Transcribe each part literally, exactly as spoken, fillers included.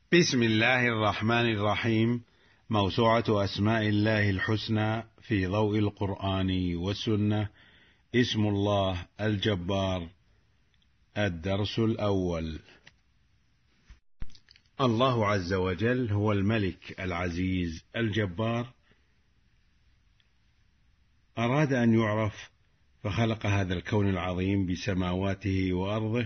بسم الله الرحمن الرحيم. موسوعة أسماء الله الحسنى في ضوء القرآن والسنة. اسم الله الجبار. الدرس الأول. الله عز وجل هو الملك العزيز الجبار. أراد أن يعرف فخلق هذا الكون العظيم بسماواته وأرضه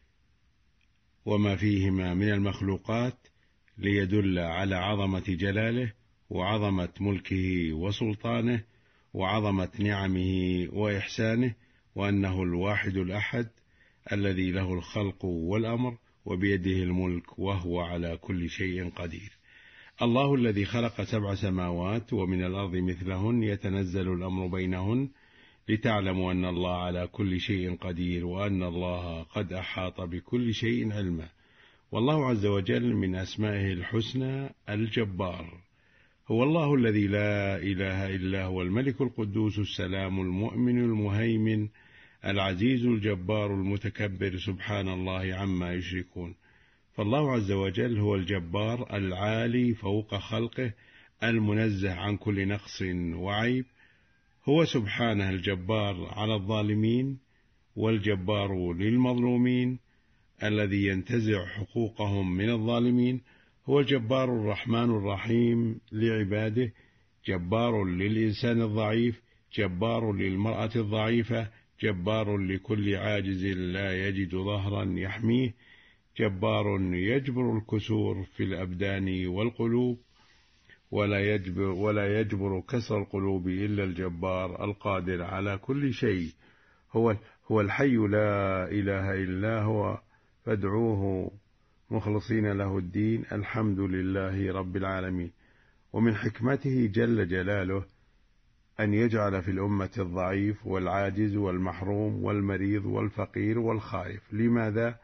وما فيهما من المخلوقات ليدل على عظمة جلاله وعظمة ملكه وسلطانه وعظمة نعمه وإحسانه، وأنه الواحد الأحد الذي له الخلق والأمر وبيده الملك وهو على كل شيء قدير. الله الذي خلق سبع سماوات ومن الأرض مثلهن يتنزل الأمر بينهن لتعلموا أن الله على كل شيء قدير وأن الله قد أحاط بكل شيء علما. والله عز وجل من أسمائه الحسنى الجبار. هو الله الذي لا إله إلا هو الملك القدوس السلام المؤمن المهيمن العزيز الجبار المتكبر، سبحان الله عما يشركون. فالله عز وجل هو الجبار العالي فوق خلقه المنزه عن كل نقص وعيب. هو سبحانه الجبار على الظالمين والجبار للمظلومين الذي ينتزع حقوقهم من الظالمين. هو الجبار الرحمن الرحيم لعباده، جبار للإنسان الضعيف، جبار للمرأة الضعيفة، جبار لكل عاجز لا يجد ظهرا يحميه، جبار يجبر الكسور في الأبدان والقلوب ولا يجبر, ولا يجبر كسر القلوب إلا الجبار القادر على كل شيء. هو, هو الحي لا إله إلا هو فادعوه مخلصين له الدين، الحمد لله رب العالمين. ومن حكمته جل جلاله أن يجعل في الأمة الضعيف والعاجز والمحروم والمريض والفقير والخائف. لماذا؟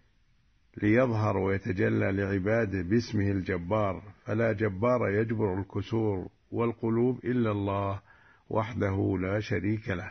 ليظهر ويتجلى لعباده باسمه الجبار، فلا جبار يجبر الكسور والقلوب إلا الله وحده لا شريك له.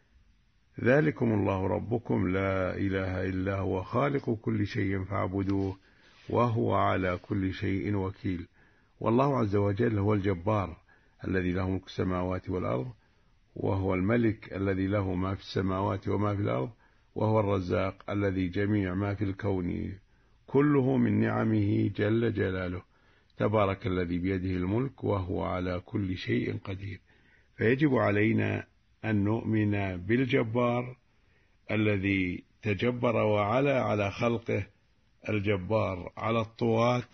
ذلكم الله ربكم لا إله إلا هو خالق كل شيء فاعبدوه وهو على كل شيء وكيل. والله عز وجل هو الجبار الذي له ملك السماوات والأرض، وهو الملك الذي له ما في السماوات وما في الأرض، وهو الرزاق الذي جميع ما في الكون كله من نعمه جل جلاله. تبارك الذي بيده الملك وهو على كل شيء قدير. فيجب علينا أن نؤمن بالجبار الذي تجبر وعلى على خلقه، الجبار على الطغاة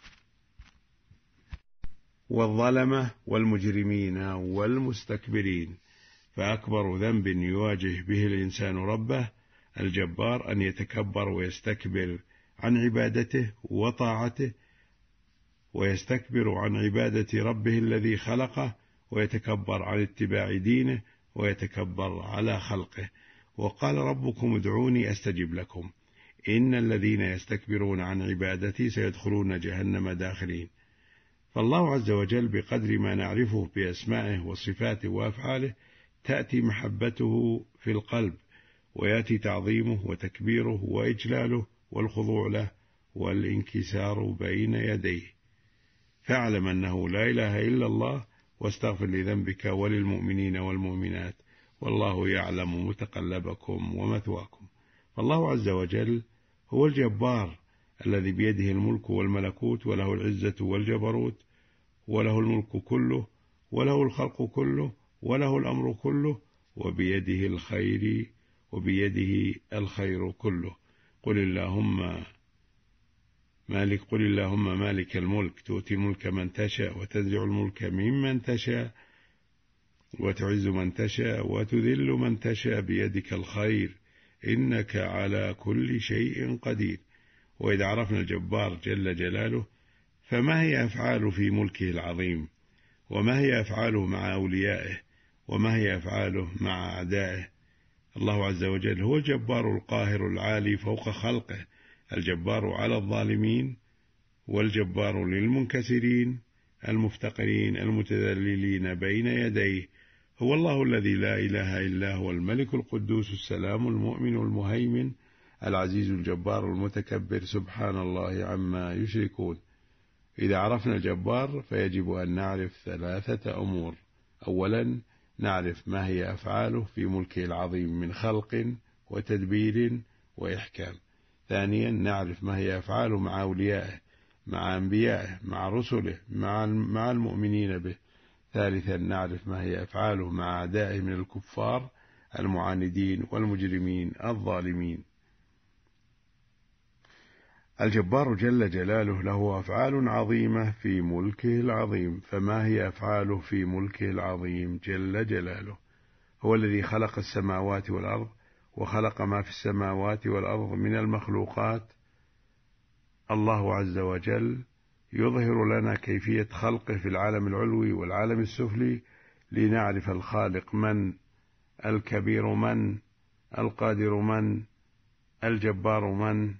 والظلمة والمجرمين والمستكبرين. فأكبر ذنب يواجه به الإنسان ربه الجبار أن يتكبر ويستكبر عن عبادته وطاعته، ويستكبر عن عبادة ربه الذي خلقه، ويتكبر عن اتباع دينه، ويتكبر على خلقه. وقال ربكم ادعوني أستجب لكم إن الذين يستكبرون عن عبادتي سيدخلون جهنم داخلين. فالله عز وجل بقدر ما نعرفه بأسمائه وصفاته وأفعاله تأتي محبته في القلب، ويأتي تعظيمه وتكبيره وإجلاله والخضوع له والانكسار بين يديه. فاعلم أنه لا إله إلا الله، واستغفر لذنبك وللمؤمنين والمؤمنات، والله يعلم متقلبكم ومثواكم. فالله عز وجل هو الجبار الذي بيده الملك والملكوت، وله العزة والجبروت، وله الملك كله، وله الخلق كله، وله الأمر كله، وبيده الخير وبيده الخير كله. قل اللهم مالك قل اللهم مالك الملك تؤتي الملك من تشاء وتنزع الملك ممن تشاء وتعز من تشاء وتذل من تشاء بيدك الخير إنك على كل شيء قدير. وإذا عرفنا الجبار جل جلاله فما هي أفعاله في ملكه العظيم، وما هي أفعاله مع أوليائه، وما هي أفعاله مع أعدائه. الله عز وجل هو الجبار القاهر العالي فوق خلقه، الجبار على الظالمين والجبار للمنكسرين المفتقرين المتذللين بين يديه. هو الله الذي لا إله إلا هو الملك القدوس السلام المؤمن المهيمن العزيز الجبار المتكبر، سبحان الله عما يشركون. إذا عرفنا الجبار فيجب أن نعرف ثلاثة أمور. أولا نعرف ما هي أفعاله في ملكه العظيم من خلق وتدبير وإحكام. ثانيا نعرف ما هي أفعاله مع أوليائه، مع أنبيائه، مع رسله، مع المؤمنين به. ثالثا نعرف ما هي أفعاله مع أعدائه من الكفار المعاندين والمجرمين الظالمين. الجبار جل جلاله له أفعال عظيمة في ملكه العظيم. فما هي أفعاله في ملكه العظيم جل جلاله؟ هو الذي خلق السماوات والأرض، وخلق ما في السماوات والأرض من المخلوقات. الله عز وجل يظهر لنا كيفية خلقه في العالم العلوي والعالم السفلي لنعرف الخالق من، الكبير من، القادر من، الجبار من،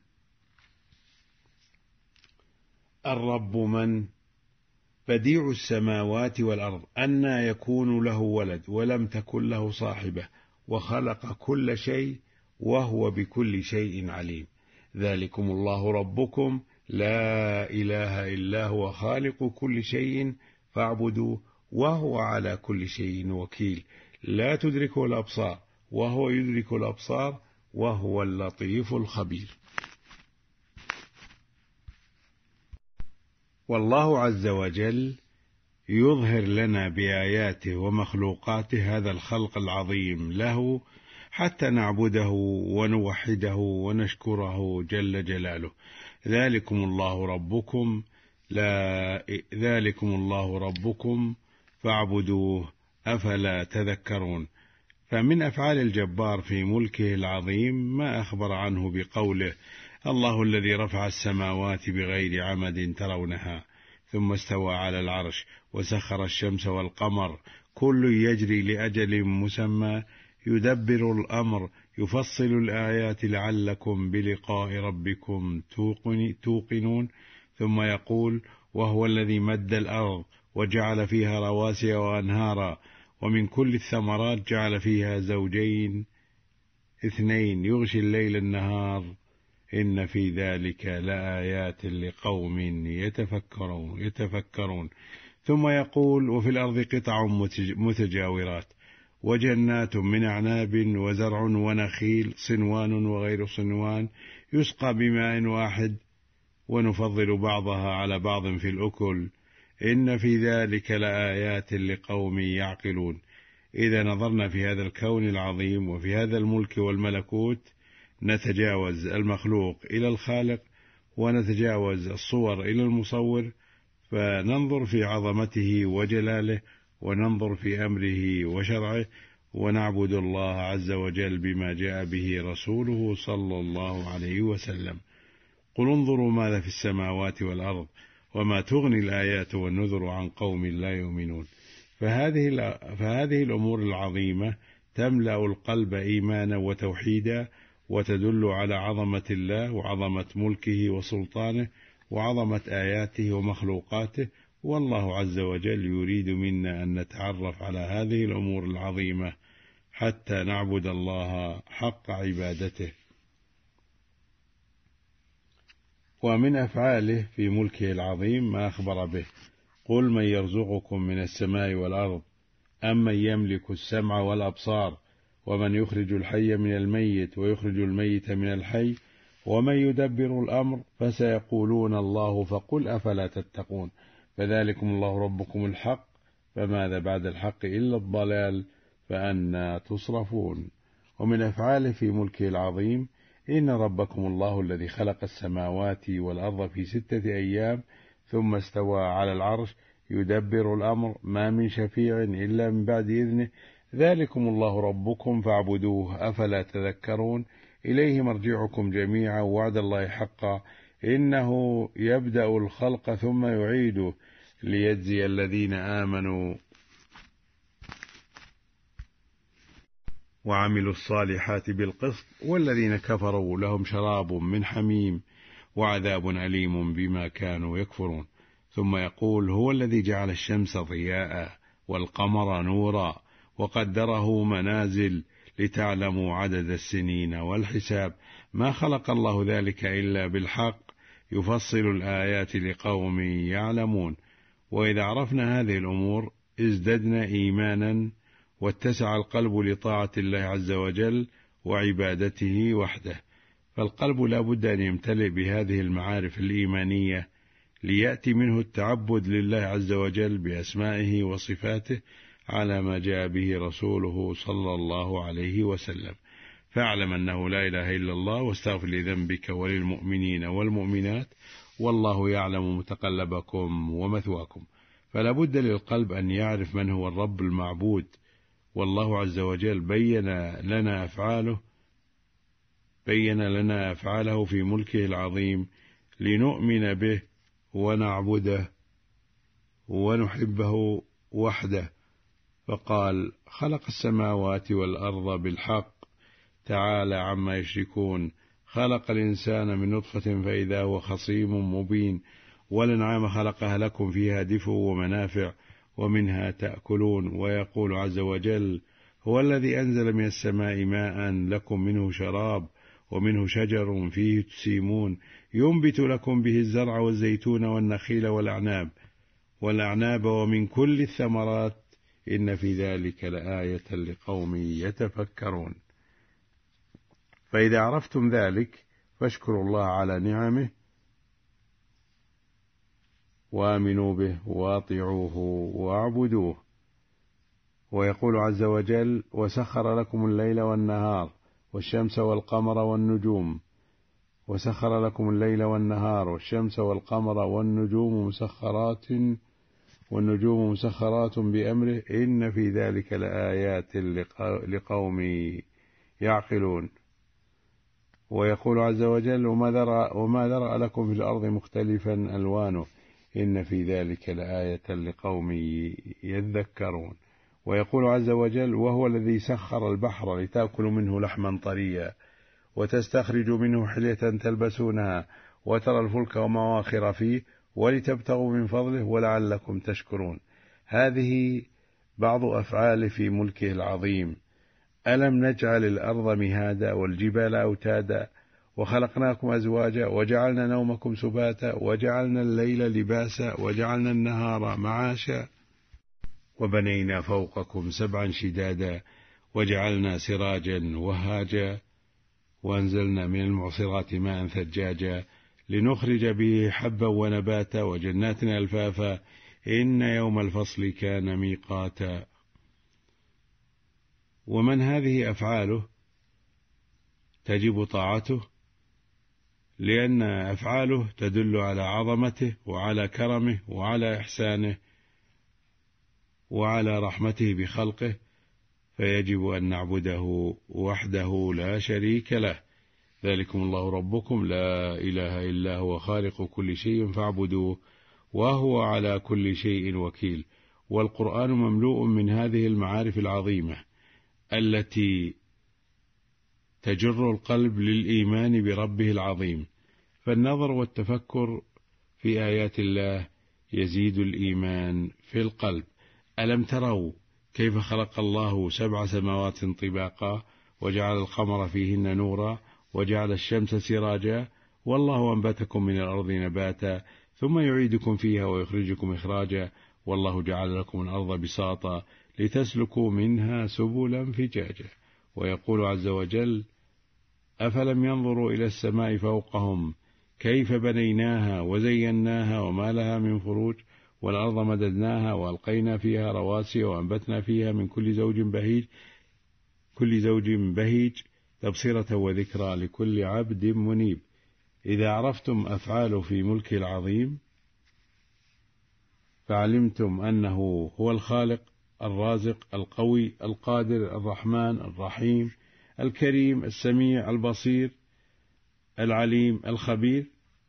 الرب من. بديع السماوات والأرض أنى يكون له ولد ولم تكن له صاحبة، وخلق كل شيء وهو بكل شيء عليم. ذلكم الله ربكم لا إله إلا هو خالق كل شيء فاعبدوه وهو على كل شيء وكيل. لا تدركه الأبصار وهو يدرك الأبصار وهو اللطيف الخبير. والله عز وجل يظهر لنا بآياته ومخلوقاته هذا الخلق العظيم له حتى نعبده ونوحده ونشكره جل جلاله. ذلكم الله ربكم لا ذلكم الله ربكم فاعبدوه أفلا تذكرون. فمن أفعال الجبار في ملكه العظيم ما أخبر عنه بقوله: الله الذي رفع السماوات بغير عمد ترونها ثم استوى على العرش وسخر الشمس والقمر كل يجري لأجل مسمى يدبر الأمر يفصل الآيات لعلكم بلقاء ربكم توقنون. ثم يقول: وهو الذي مد الأرض وجعل فيها رواسي وأنهارا ومن كل الثمرات جعل فيها زوجين اثنين يغشي الليل النهار إن في ذلك لآيات لقوم يتفكرون يتفكرون. ثم يقول: وفي الأرض قطع متجاورات وجنات من أعناب وزرع ونخيل صنوان وغير صنوان يسقى بماء واحد ونفضل بعضها على بعض في الأكل إن في ذلك لآيات لقوم يعقلون. إذا نظرنا في هذا الكون العظيم وفي هذا الملك والملكوت نتجاوز المخلوق إلى الخالق، ونتجاوز الصور إلى المصور، فننظر في عظمته وجلاله، وننظر في أمره وشرعه، ونعبد الله عز وجل بما جاء به رسوله صلى الله عليه وسلم. قل انظروا ماذا في السماوات والأرض وما تغني الآيات والنذر عن قوم لا يؤمنون. فهذه, فهذه الأمور العظيمة تملأ القلب إيمانا وتوحيدا، وتدل على عظمة الله وعظمة ملكه وسلطانه وعظمة آياته ومخلوقاته. والله عز وجل يريد منا أن نتعرف على هذه الأمور العظيمة حتى نعبد الله حق عبادته. ومن أفعاله في ملكه العظيم ما أخبر به: قل من يرزقكم من السماء والأرض أم من يملك السمع والأبصار ومن يخرج الحي من الميت ويخرج الميت من الحي ومن يدبر الأمر فسيقولون الله فقل أفلا تتقون. فذلكم الله ربكم الحق فماذا بعد الحق إلا الضلال فأنى تصرفون. ومن أفعاله في ملكه العظيم: إن ربكم الله الذي خلق السماوات والأرض في ستة أيام ثم استوى على العرش يدبر الأمر ما من شفيع إلا من بعد إذنه ذلكم الله ربكم فاعبدوه أفلا تذكرون. إليه مرجعكم جميعا وعد الله حقا إنه يبدأ الخلق ثم يعيده ليجزي الذين آمنوا وعملوا الصالحات بالقسط والذين كفروا لهم شراب من حميم وعذاب أليم بما كانوا يكفرون. ثم يقول: هو الذي جعل الشمس ضياء والقمر نورا وقدره منازل لتعلموا عدد السنين والحساب. ما خلق الله ذلك إلا بالحق يفصل الآيات لقوم يعلمون. وإذا عرفنا هذه الأمور ازددنا إيمانا واتسع القلب لطاعة الله عز وجل وعبادته وحده. فالقلب لا بد أن يمتلئ بهذه المعارف الإيمانية ليأتي منه التعبد لله عز وجل بأسمائه وصفاته على ما جاء به رسوله صلى الله عليه وسلم. فاعلم أنه لا إله إلا الله واستغفر لذنبك وللمؤمنين والمؤمنات والله يعلم متقلبكم ومثواكم. فلا بد للقلب أن يعرف من هو الرب المعبود، والله عز وجل بين لنا أفعاله بين لنا أفعاله في ملكه العظيم لنؤمن به ونعبده ونحبه وحده. فقال: خلق السماوات والأرض بالحق تعالى عما يشركون، خلق الإنسان من نطفة فإذا هو خصيم مبين، والأنعام خلقها لكم فيها دفء ومنافع ومنها تأكلون. ويقول عز وجل: هو الذي أنزل من السماء ماء لكم منه شراب ومنه شجر فيه تسيمون ينبت لكم به الزرع والزيتون والنخيل والأعناب والأعناب ومن كل الثمرات إن في ذلك لآية لقوم يتفكرون. فإذا عرفتم ذلك فاشكروا الله على نعمه وآمنوا به واطيعوه واعبدوه. ويقول عز وجل: وسخر لكم الليل والنهار والشمس والقمر والنجوم وسخر لكم الليل والنهار والشمس والقمر والنجوم مسخرات والنجوم مسخرات بأمره إن في ذلك لآيات لقوم يعقلون. ويقول عز وجل: وما ذرأ, وما ذرأ لكم في الأرض مختلفا ألوانه إن في ذلك لآية لقوم يذكرون. ويقول عز وجل: وهو الذي سخر البحر لتأكلوا منه لحما طريا وتستخرجوا منه حلية تلبسونها وترى الفلك ومواخر فيه ولتبتغوا من فضله ولعلكم تشكرون. هذه بعض أفعاله في ملكه العظيم. ألم نجعل الأرض مهادا والجبال أوتادا وخلقناكم أزواجا وجعلنا نومكم سباتا وجعلنا الليل لباسا وجعلنا النهار معاشا وبنينا فوقكم سبعا شدادا وجعلنا سراجا وهاجا وأنزلنا من المعصرات ماء ثجاجا لنخرج به حبا ونباتا وجنات ألفافا إن يوم الفصل كان ميقاتا. ومن هذه أفعاله تجب طاعته، لأن أفعاله تدل على عظمته وعلى كرمه وعلى إحسانه وعلى رحمته بخلقه، فيجب أن نعبده وحده لا شريك له. ذلكم الله ربكم لا إله إلا هو خالق كل شيء فاعبدوه وهو على كل شيء وكيل. والقرآن مملوء من هذه المعارف العظيمة التي تجر القلب للإيمان بربه العظيم. فالنظر والتفكر في آيات الله يزيد الإيمان في القلب. ألم تروا كيف خلق الله سبع سماوات طباقا وجعل القمر فيهن نورا وجعل الشمس سراجا والله أنبتكم من الأرض نباتا ثم يعيدكم فيها ويخرجكم إخراجا والله جعل لكم الأرض بساطا لتسلكوا منها سبلا فجاجا. ويقول عز وجل: أفلم ينظروا إلى السماء فوقهم كيف بنيناها وزيناها وما لها من فروج والأرض مددناها وألقينا فيها رواسي وأنبتنا فيها من كل زوج بهيج كل زوج بهيج تبصرة وذكرى لكل عبد منيب. إذا عرفتم أفعاله في ملكه العظيم فعلمتم أنه هو الخالق الرازق القوي القادر الرحمن الرحيم الكريم السميع البصير العليم الخبير.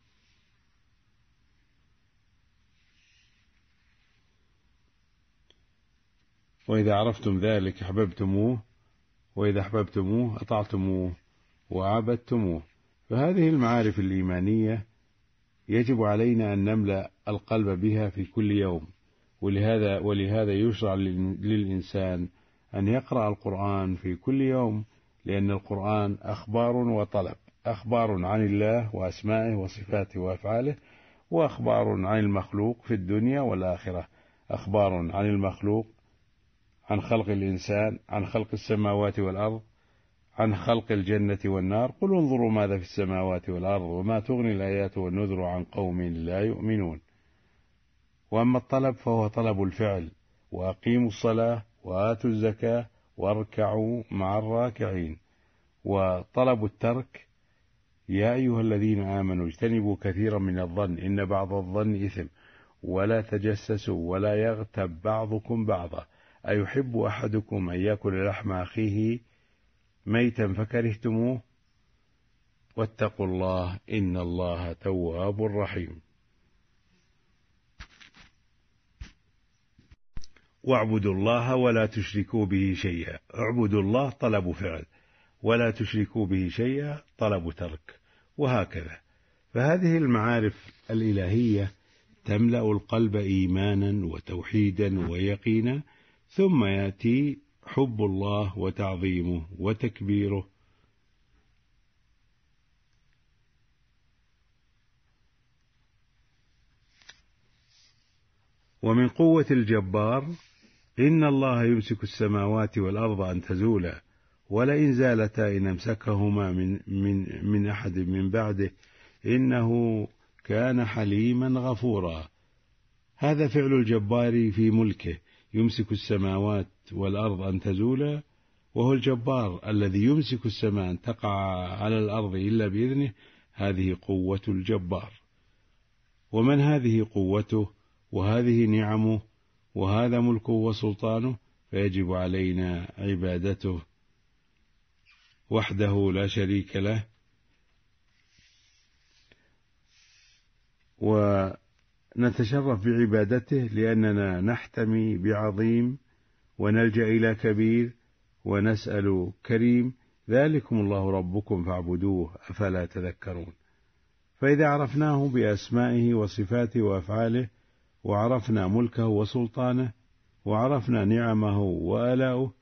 وإذا عرفتم ذلك أحببتموه، وإذا أحببتموه أطعتموه وعبدتموه. فهذه المعارف الإيمانية يجب علينا أن نملأ القلب بها في كل يوم. ولهذا ولهذا يشرع للإنسان أن يقرأ القرآن في كل يوم، لأن القرآن أخبار وطلب. أخبار عن الله وأسمائه وصفاته وأفعاله، وأخبار عن المخلوق في الدنيا والآخرة. أخبار عن المخلوق، عن خلق الإنسان، عن خلق السماوات والأرض، عن خلق الجنة والنار. قل انظروا ماذا في السماوات والأرض وما تغني الآيات والنذر عن قوم لا يؤمنون. وأما الطلب فهو طلب الفعل، وأقيموا الصلاة وآتوا الزكاة واركعوا مع الراكعين. وطلب الترك: يا أيها الذين آمنوا اجتنبوا كثيرا من الظن إن بعض الظن إثم ولا تجسسوا ولا يغتب بعضكم بعضا أيحب أحدكم أن يأكل لحم أخيه ميتا فكرهتموه واتقوا الله إن الله تواب رحيم. واعبدوا الله ولا تشركوا به شيئا. اعبدوا الله طلب فعل، ولا تشركوا به شيئا طلب ترك، وهكذا. فهذه المعارف الإلهية تملأ القلب إيمانا وتوحيدا ويقينا، ثم يأتي حب الله وتعظيمه وتكبيره. ومن قوة الجبار: إن الله يمسك السماوات والأرض أن تزولا ولئن زالتا إن أمسكهما من, من, من أحد من بعده إنه كان حليما غفورا. هذا فعل الجبار في ملكه، يمسك السماوات والأرض أن تزولا، وهو الجبار الذي يمسك السماء أن تقع على الأرض إلا بإذنه. هذه قوة الجبار. ومن هذه قوته وهذه نعمه وهذا ملكه وسلطانه، فيجب علينا عبادته وحده لا شريك له، ونتشرف بعبادته لأننا نحتمي بعظيم ونلجأ إلى كبير ونسأل كريم. ذلكم الله ربكم فاعبدوه أفلا تذكرون. فإذا عرفناه بأسمائه وصفاته وأفعاله، وعرفنا ملكه وسلطانه، وعرفنا نعمه وآلاؤه،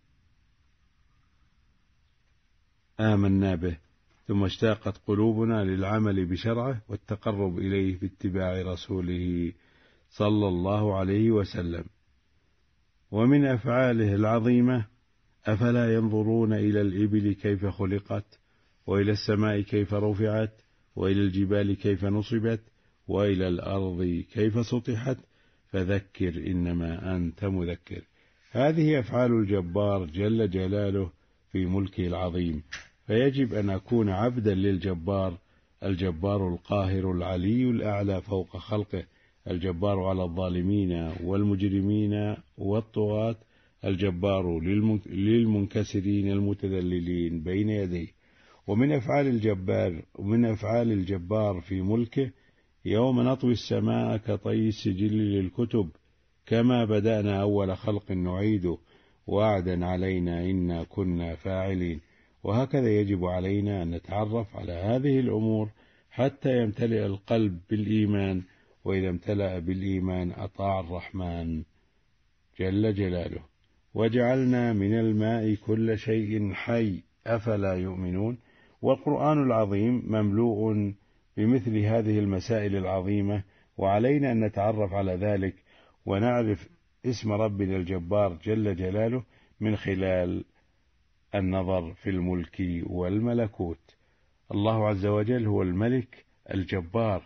آمنا به، ثم اشتاقت قلوبنا للعمل بشرعه والتقرب إليه باتباع رسوله صلى الله عليه وسلم. ومن أفعاله العظيمة: أفلا ينظرون إلى الإبل كيف خلقت، وإلى السماء كيف رفعت، وإلى الجبال كيف نصبت، وإلى الأرض كيف سطحت، فذكر إنما أنت مذكر. هذه أفعال الجبار جل جلاله في ملكه العظيم، فيجب أن أكون عبدا للجبار، الجبار القاهر العلي الأعلى فوق خلقه، الجبار على الظالمين والمجرمين والطغاة، الجبار للمنكسرين المتذللين بين يديه. ومن أفعال الجبار ومن أفعال الجبار في ملكه: يوم نطوي السماء كطي السجل للكتب كما بدأنا أول خلق نعيده وعدا علينا إنا كنا فاعلين. وهكذا يجب علينا أن نتعرف على هذه الأمور حتى يمتلئ القلب بالإيمان، وإذا امتلأ بالإيمان أطاع الرحمن جل جلاله. وجعلنا من الماء كل شيء حي أفلا يؤمنون. والقرآن العظيم مملوء بمثل هذه المسائل العظيمة، وعلينا أن نتعرف على ذلك ونعرف اسم ربنا الجبار جل جلاله من خلال النظر في الملك والملكوت. الله عز وجل هو الملك الجبار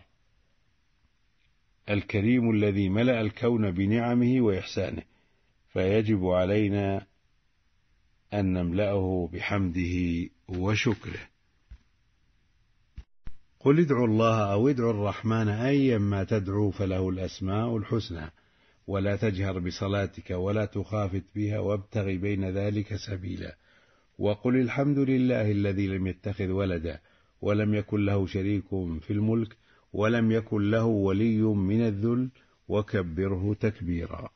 الكريم الذي ملأ الكون بنعمه وإحسانه، فيجب علينا أن نملأه بحمده وشكره. قل ادعوا الله أو ادعوا الرحمن أيما تدعوا فله الأسماء الحسنى ولا تجهر بصلاتك ولا تخافت بها وابتغ بين ذلك سبيلا. وقل الحمد لله الذي لم يتخذ ولدا ولم يكن له شريك في الملك ولم يكن له ولي من الذل وكبره تكبيرا.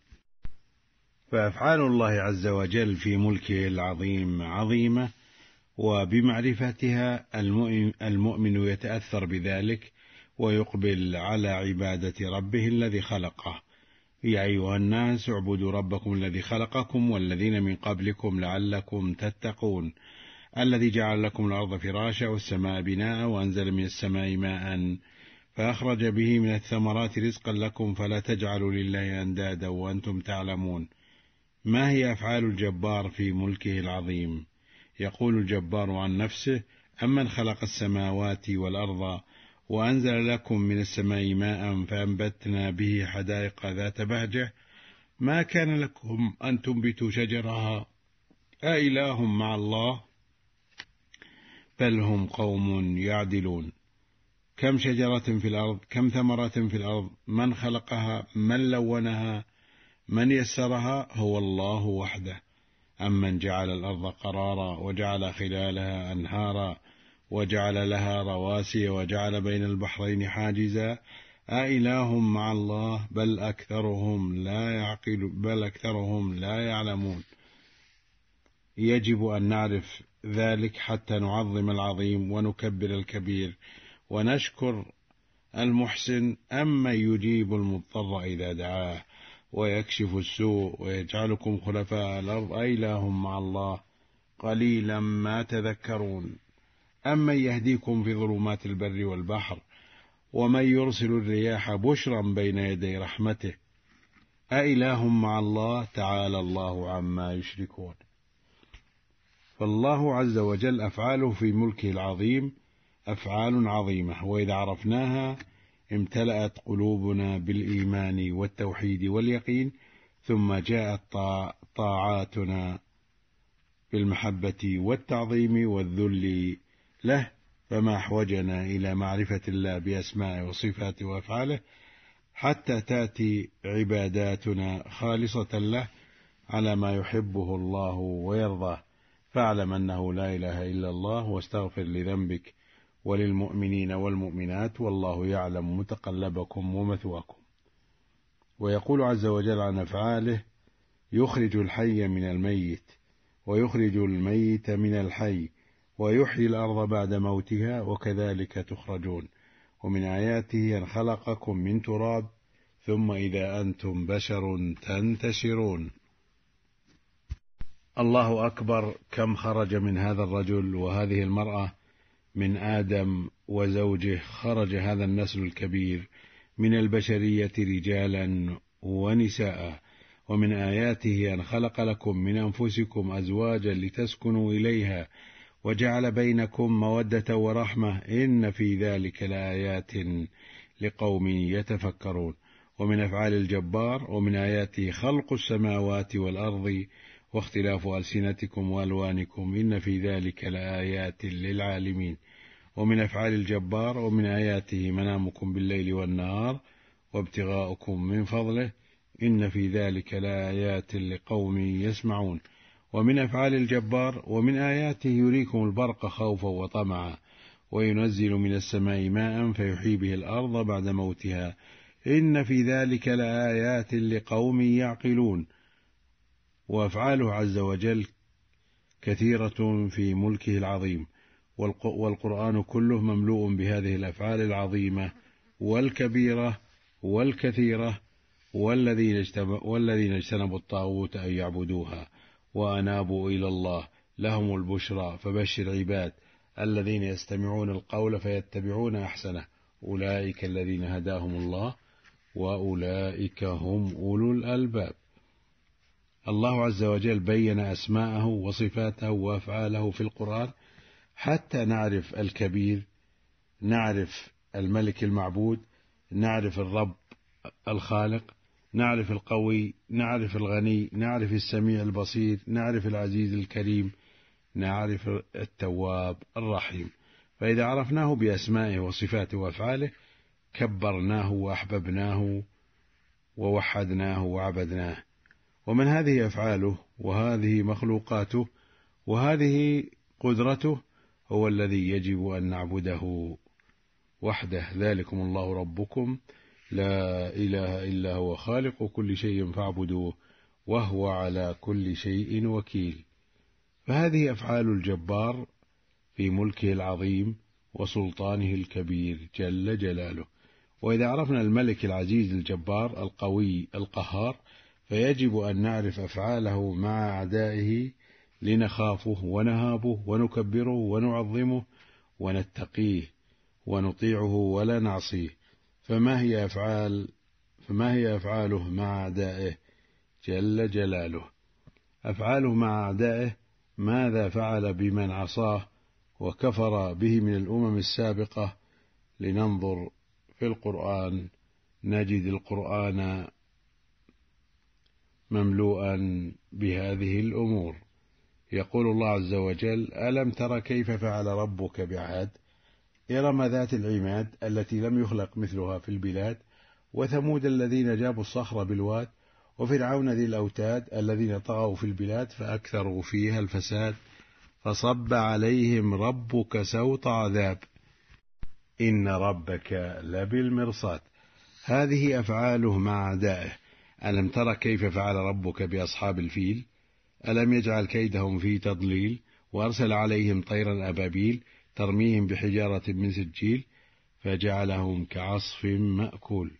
فأفعال الله عز وجل في ملكه العظيم عظيمة، وبمعرفتها المؤمن يتأثر بذلك ويقبل على عبادة ربه الذي خلقه. يا أيها الناس اعبدوا ربكم الذي خلقكم والذين من قبلكم لعلكم تتقون. الذي جعل لكم الأرض فراشا والسماء بناء وأنزل من السماء ماء فأخرج به من الثمرات رزقا لكم فلا تجعلوا لله أندادا وأنتم تعلمون. ما هي أفعال الجبار في ملكه العظيم؟ يقول الجبار عن نفسه: أمن خلق السماوات والأرض وأنزل لكم من السماء ماء فأنبتنا به حدائق ذات بهجة ما كان لكم أن تنبتوا شجرها أإله مع الله بل هم قوم يعدلون. كم شجرة في الأرض، كم ثمرة في الأرض، من خلقها، من لونها، من يسرها؟ هو الله وحده. أمن جعل الأرض قرارا وجعل خلالها أنهارا وجعل لها رواسي وجعل بين البحرين حاجزا أإله مع الله بل أكثرهم لا يعقل بل أكثرهم لا يعلمون. يجب أن نعرف ذلك حتى نعظم العظيم ونكبر الكبير ونشكر المحسن. أما يجيب المضطر إذا دعاه ويكشف السوء ويجعلكم خلفاء الأرض أإله مع الله قليلا ما تذكرون. أمن يهديكم في ظلمات البر والبحر ومن يرسل الرياح بشرا بين يدي رحمته أإله مع الله تعالى الله عما يشركون. فالله عز وجل أفعاله في ملكه العظيم أفعال عظيمة، وإذا عرفناها امتلأت قلوبنا بالإيمان والتوحيد واليقين، ثم جاءت طاعاتنا بالمحبة والتعظيم والذل له، فما أحوجنا إلى معرفة الله بأسماء وصفات وأفعاله حتى تأتي عباداتنا خالصة له على ما يحبه الله ويرضاه. فاعلم أنه لا إله إلا الله واستغفر لذنبك وللمؤمنين والمؤمنات والله يعلم متقلبكم ومثواكم. ويقول عز وجل عن أفعاله: يخرج الحي من الميت ويخرج الميت من الحي ويحيي الأرض بعد موتها وكذلك تخرجون. ومن آياته أن خلقكم من تراب ثم إذا أنتم بشر تنتشرون. الله أكبر، كم خرج من هذا الرجل وهذه المرأة من آدم وزوجه، خرج هذا النسل الكبير من البشرية رجالا ونساء. ومن آياته أن خلق لكم من أنفسكم أزواجا لتسكنوا إليها وجعل بينكم مودة ورحمة إن في ذلك لآيات لقوم يتفكرون. ومن أفعال الجبار ومن آياته خلق السماوات والأرض واختلاف ألسنتكم وألوانكم إن في ذلك لآيات للعالمين. ومن أفعال الجبار ومن آياته منامكم بالليل والنهار وابتغاؤكم من فضله إن في ذلك لآيات لقوم يسمعون. ومن أفعال الجبار ومن آياته يريكم البرق خوفا وطمعا وينزل من السماء ماء فيحيي به الأرض بعد موتها إن في ذلك لآيات لقوم يعقلون. وأفعاله عز وجل كثيرة في ملكه العظيم، والقرآن كله مملوء بهذه الأفعال العظيمة والكبيرة والكثيرة. والذين اجتنبوا الطاغوت أن يعبدوها وأنابوا إلى الله لهم البشرى فبشر عباد الذين يستمعون القول فيتبعون أحسنه أولئك الذين هداهم الله وأولئك هم أولو الألباب. الله عز وجل بين أسماءه وصفاته وأفعاله في القرآن حتى نعرف الكبير، نعرف الملك المعبود، نعرف الرب الخالق، نعرف القوي، نعرف الغني، نعرف السميع البصير، نعرف العزيز الكريم، نعرف التواب الرحيم. فإذا عرفناه بأسمائه وصفاته وأفعاله كبرناه وأحببناه ووحدناه وعبدناه. ومن هذه أفعاله وهذه مخلوقاته وهذه قدرته هو الذي يجب أن نعبده وحده. ذلكم الله ربكم لا إله إلا هو خالق كل شيء فاعبدوه وهو على كل شيء وكيل. فهذه أفعال الجبار في ملكه العظيم وسلطانه الكبير جل جلاله. وإذا عرفنا الملك العزيز الجبار القوي القهار فيجب أن نعرف أفعاله مع أعدائه لنخافه ونهابه ونكبره ونعظمه ونتقيه ونطيعه ولا نعصيه. فما هي أفعال فما هي أفعاله مع أعدائه جل جلاله؟ أفعاله مع أعدائه: ماذا فعل بمن عصاه وكفر به من الأمم السابقة؟ لننظر في القرآن نجد القرآن مملوءا بهذه الأمور. يقول الله عز وجل: ألم تر كيف فعل ربك بعاد إرم ذات العماد التي لم يخلق مثلها في البلاد، وثمود الذين جابوا الصخر بالواد، وفرعون ذي الأوتاد الذين طغوا في البلاد فأكثروا فيها الفساد، فصب عليهم ربك سوط عذاب إن ربك لبالمرصاد. هذه أفعاله مع أعدائه. ألم تر كيف فعل ربك بأصحاب الفيل؟ ألم يجعل كيدهم في تضليل، وأرسل عليهم طيرا أبابيل ترميهم بحجارة من سجيل فجعلهم كعصف مأكول.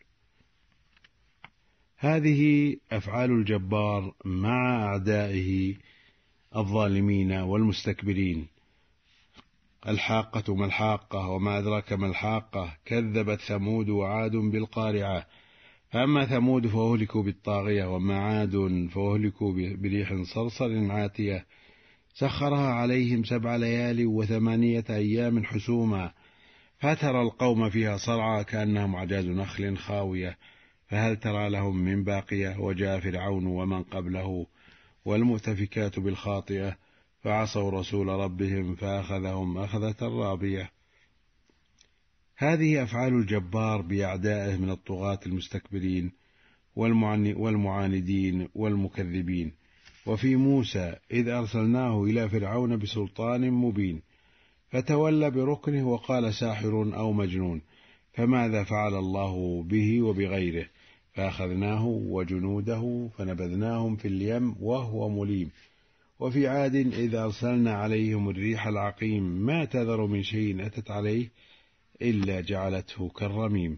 هذه أفعال الجبار مع أعدائه الظالمين والمستكبرين. الحاقة ما الحاقة وما أدراك ما الحاقة، كذبت ثمود وعاد بالقارعة. فأما ثمود فأهلكوا بالطاغية، وما عاد فأهلكوا بريح صرصر عاتية سخرها عليهم سبع ليال وثمانية أيام حسوما، فترى القوم فيها صرعى كأنهم أعجاز نخل خاوية، فهل ترى لهم من باقية؟ وجاء فرعون ومن قبله والمؤتفكات بالخاطئة فعصوا رسول ربهم فأخذهم أخذة رابية. هذه أفعال الجبار بأعدائه من الطغاة المستكبرين والمعاندين والمكذبين. وفي موسى إذ أرسلناه إلى فرعون بسلطان مبين فتولى بركنه وقال ساحر أو مجنون، فماذا فعل الله به وبغيره؟ فأخذناه وجنوده فنبذناهم في اليم وهو مليم. وفي عاد إذ أرسلنا عليهم الريح العقيم ما تذر من شيء أتت عليه إلا جعلته كالرميم.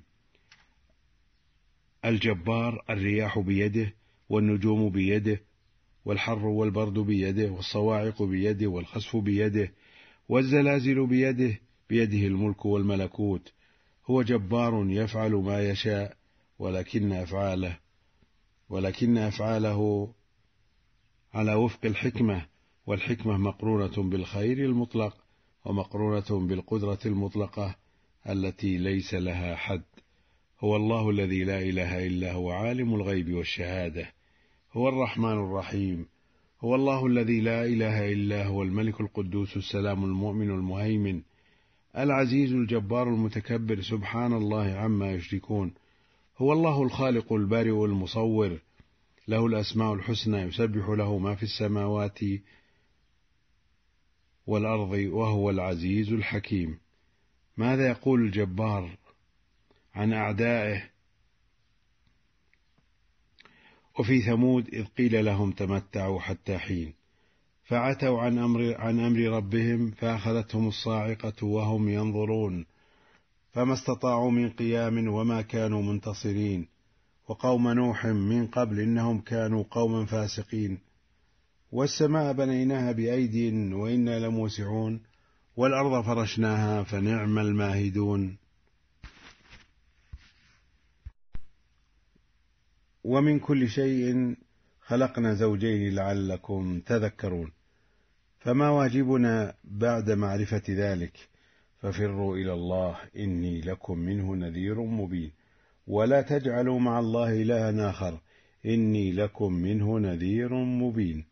الجبار الرياح بيده، والنجوم بيده، والحر والبرد بيده، والصواعق بيده، والخسف بيده، والزلازل بيده، بيده الملك والملكوت. هو جبار يفعل ما يشاء، ولكن أفعاله ولكن أفعاله على وفق الحكمة، والحكمة مقرونة بالخير المطلق، ومقرونة بالقدرة المطلقة التي ليس لها حد. هو الله الذي لا إله إلا هو عالم الغيب والشهادة، هو الرحمن الرحيم. هو الله الذي لا إله إلا هو الملك القدوس السلام المؤمن المهيمن العزيز الجبار المتكبر، سبحان الله عما يشركون. هو الله الخالق البارئ المصور، له الأسماء الحسنى، يسبح له ما في السماوات والأرض، وهو العزيز الحكيم. ماذا يقول الجبار عن أعدائه؟ وفي ثمود إذ قيل لهم تمتعوا حتى حين فعتوا عن أمر, عن أمر ربهم فأخذتهم الصاعقة وهم ينظرون، فما استطاعوا من قيام وما كانوا منتصرين. وقوم نوح من قبل إنهم كانوا قوما فاسقين. والسماء بنيناها بأيد وإنا لموسعون، والأرض فرشناها فنعم الماهدون. ومن كل شيء خلقنا زوجين لعلكم تذكرون. فما واجبنا بعد معرفة ذلك؟ ففروا إلى الله إني لكم منه نذير مبين، ولا تجعلوا مع الله إلها آخر إني لكم منه نذير مبين.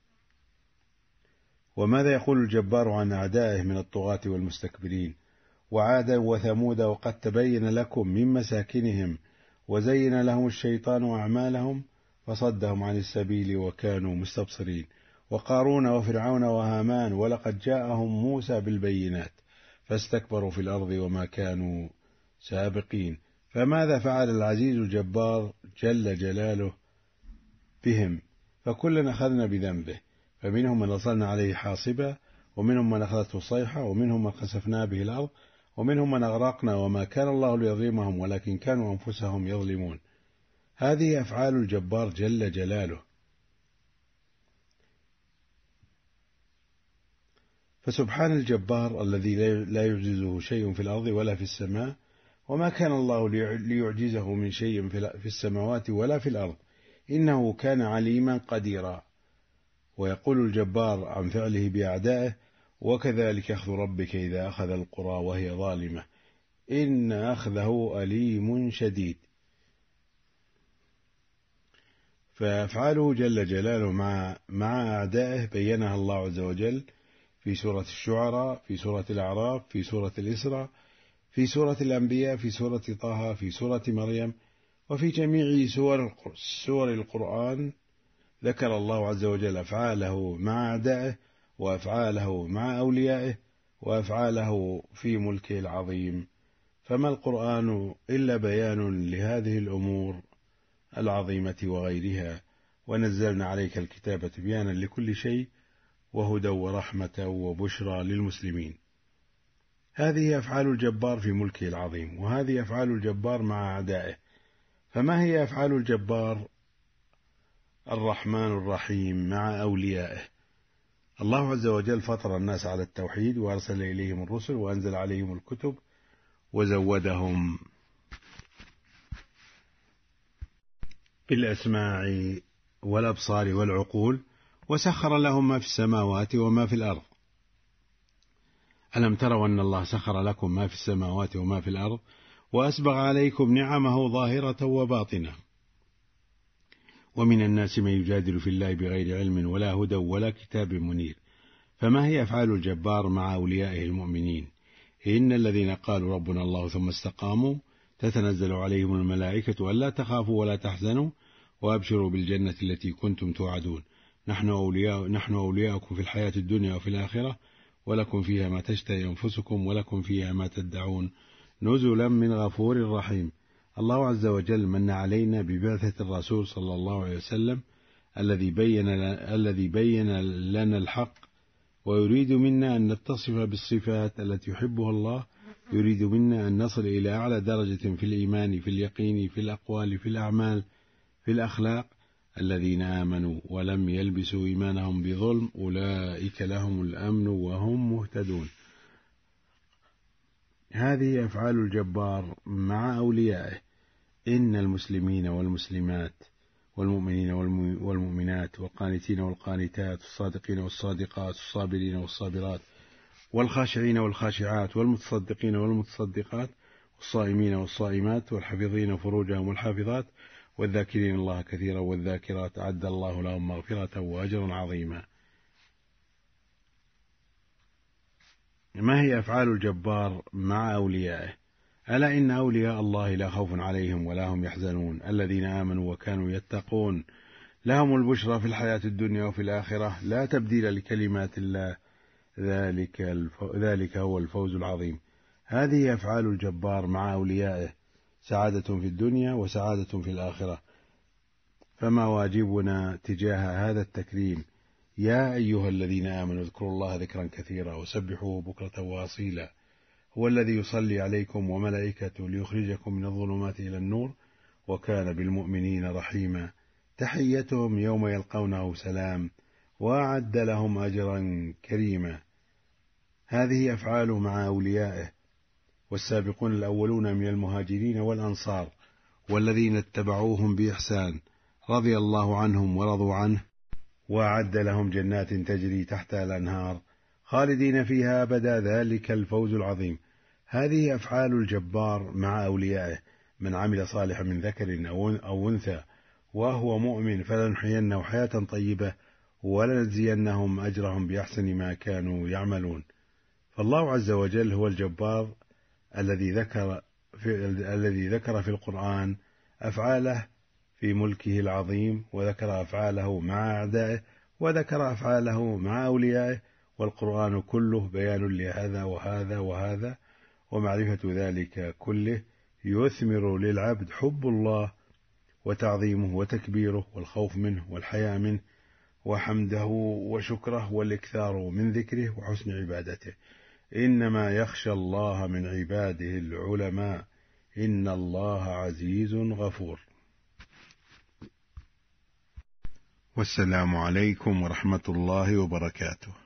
وماذا يقول الجبار عن أعدائه من الطغاة والمستكبرين؟ وعادا وثمود وقد تبين لكم من مساكنهم، وزين لهم الشيطان أعمالهم فصدهم عن السبيل وكانوا مستبصرين. وقارون وفرعون وهامان ولقد جاءهم موسى بالبينات فاستكبروا في الأرض وما كانوا سابقين. فماذا فعل العزيز الجبار جل جلاله بهم؟ فكلنا أخذنا بذنبه، فمنهم من أرسلنا عليه حاصبا، ومنهم من أخذته الصيحة، ومنهم من خسفنا به الأرض، ومنهم من أغرقنا، وما كان الله ليظلمهم ولكن كانوا أنفسهم يظلمون. هذه أفعال الجبار جل جلاله. فسبحان الجبار الذي لا يعجزه شيء في الأرض ولا في السماء، وما كان الله ليعجزه من شيء في السماوات ولا في الأرض، إنه كان عليما قديرا. ويقول الجبار عن فعله بأعدائه: وكذلك أخذ ربك إذا أخذ القرى وهي ظالمة إن أخذه أليم شديد. فأفعاله جل جلاله مع مع أعدائه بينها الله عز وجل في سورة الشعراء، في سورة الأعراف، في سورة الإسراء، في سورة الأنبياء، في سورة طه، في سورة مريم، وفي جميع سور القرآن ذكر الله عز وجل أفعاله مع أعدائه، وأفعاله مع أوليائه، وأفعاله في ملكه العظيم. فما القرآن إلا بيان لهذه الأمور العظيمة وغيرها، ونزلنا عليك الكتاب بيانا لكل شيء وهدى ورحمة وبشرى للمسلمين. هذه أفعال الجبار في ملكه العظيم، وهذه أفعال الجبار مع أعدائه. فما هي أفعال الجبار الرحمن الرحيم مع أوليائه؟ الله عز وجل فطر الناس على التوحيد، وأرسل إليهم الرسل، وأنزل عليهم الكتب، وزودهم بالأسماع والأبصار والعقول، وسخر لهم ما في السماوات وما في الأرض. ألم تروا أن الله سخر لكم ما في السماوات وما في الأرض، وأسبغ عليكم نعمه ظاهرة وباطنة. ومن الناس من يجادل في الله بغير علم ولا هدى ولا كتاب منير. فما هي أفعال الجبار مع أوليائه المؤمنين؟ إن الذين قالوا ربنا الله ثم استقاموا تتنزل عليهم الملائكة ألا تخافوا ولا تحزنوا وأبشروا بالجنة التي كنتم توعدون، نحن أولياء نحن أولياؤكم في الحياة الدنيا وفي الآخرة، ولكم فيها ما تشتهي أنفسكم ولكم فيها ما تدعون، نزلا من غفور رحيم. الله عز وجل من علينا ببعثة الرسول صلى الله عليه وسلم الذي بين الذي بين لنا الحق، ويريد منا أن نتصف بالصفات التي يحبها الله، يريد منا أن نصل إلى أعلى درجة في الإيمان، في اليقين، في الأقوال، في الأعمال، في الأخلاق. الذين آمنوا ولم يلبسوا إيمانهم بظلم أولئك لهم الأمن وهم مهتدون. هذه أفعال الجبار مع أوليائه. إن المسلمين والمسلمات والمؤمنين والمؤمنات والقانتين والقانتات والصادقين والصادقات والصابرين والصابرات والخاشعين والخاشعات والمتصدقين والمتصدقات والصائمين والصائمات والحافظين فروجهم والحافظات والذاكرين الله كثيرا والذاكرات أعد الله لهم مغفرة وأجرا عظيما. ما هي أفعال الجبار مع أوليائه؟ ألا إن أولياء الله لا خوف عليهم ولا هم يحزنون، الذين آمنوا وكانوا يتقون، لهم البشرى في الحياة الدنيا وفي الآخرة، لا تبديل لكلمات الله، ذلك, الف... ذلك هو الفوز العظيم. هذه أفعال الجبار مع أوليائه، سعادة في الدنيا وسعادة في الآخرة. فما واجبنا تجاه هذا التكريم؟ يا أيها الذين آمنوا اذكروا الله ذكرا كثيرا وسبحوه بكرة وأصيلا، هو الذي يصلي عليكم وملائكته ليخرجكم من الظلمات إلى النور، وكان بالمؤمنين رحيما. تحيتهم يوم يلقونه سلام، وأعد لهم أجرا كريما. هذه أفعاله مع أوليائه. والسابقون الأولون من المهاجرين والأنصار والذين اتبعوهم بإحسان رضي الله عنهم ورضوا عنه، وأعد لهم جنات تجري تحتها الأنهار خالدين فيها أبدا، ذلك الفوز العظيم. هذه أفعال الجبار مع أوليائه. من عمل صالحا من ذكر أو أنثى وهو مؤمن فلنحيينه حياة طيبة ولنجزينهم أجرهم بأحسن ما كانوا يعملون. فالله عز وجل هو الجبار الذي ذكر في, الذي ذكر في القرآن أفعاله في ملكه العظيم، وذكر أفعاله مع أعدائه، وذكر أفعاله مع أوليائه، والقرآن كله بيان لهذا وهذا وهذا، ومعرفة ذلك كله يثمر للعبد حب الله وتعظيمه وتكبيره والخوف منه والحياء منه وحمده وشكره والإكثار من ذكره وحسن عبادته. إنما يخشى الله من عباده العلماء، إن الله عزيز غفور. والسلام عليكم ورحمة الله وبركاته.